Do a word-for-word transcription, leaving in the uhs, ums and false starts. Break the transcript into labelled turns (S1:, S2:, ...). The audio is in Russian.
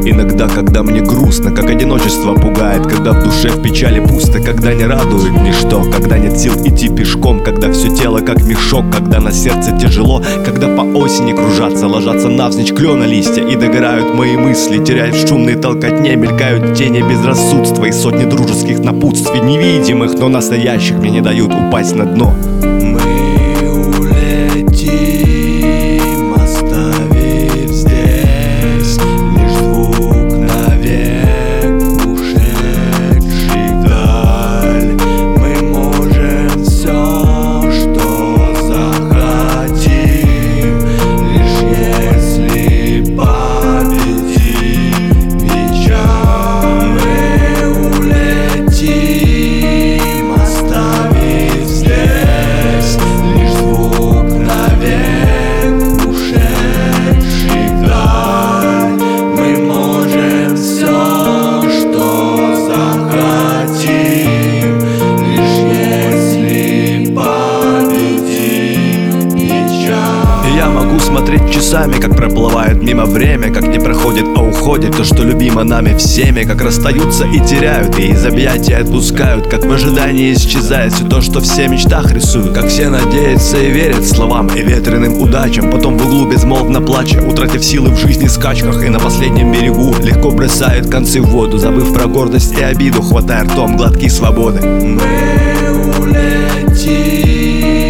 S1: Иногда, когда мне грустно, как одиночество пугает, когда в душе в печали пусто, когда не радует ничто, когда нет сил идти пешком, когда все тело как мешок, когда на сердце тяжело, когда по осени кружатся, ложатся навзничь клена листья и догорают мои мысли, теряют в шумной толкотне, мелькают тени безрассудства и сотни дружеских напутствий, невидимых, но настоящих, мне не дают упасть на дно. Смотреть часами, как проплывает мимо время, как не проходит, а уходит то, что любимо нами всеми, как расстаются и теряют, и из объятий отпускают, как в ожидании исчезает все то, что все в мечтах рисуют, как все надеются и верят словам и ветреным удачам, потом в углу безмолвно плача, утратив силы в жизни скачках, и на последнем берегу легко бросают концы в воду, забыв про гордость и обиду, хватая ртом глотки свободы.
S2: Мы улетим.